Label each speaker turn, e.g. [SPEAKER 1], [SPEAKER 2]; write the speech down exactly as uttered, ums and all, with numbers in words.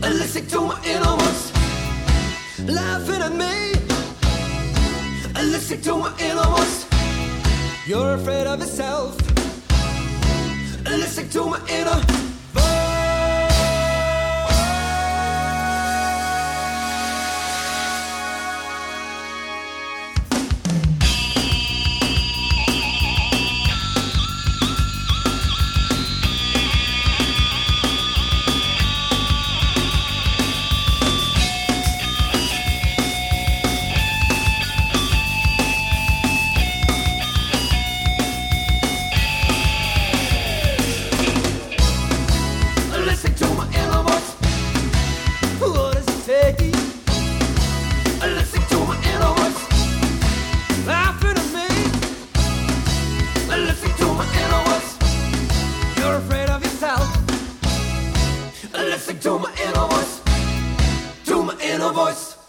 [SPEAKER 1] Listen to my inner voice laughing at me. Listen to my inner voice. You're afraid of yourself. Listen to my inner voice. Listen to my inner voice. What does it take? Listen to my inner voice laughing at me. Listen to my inner voice. You're afraid of yourself. Listen to my inner voice. To my inner voice.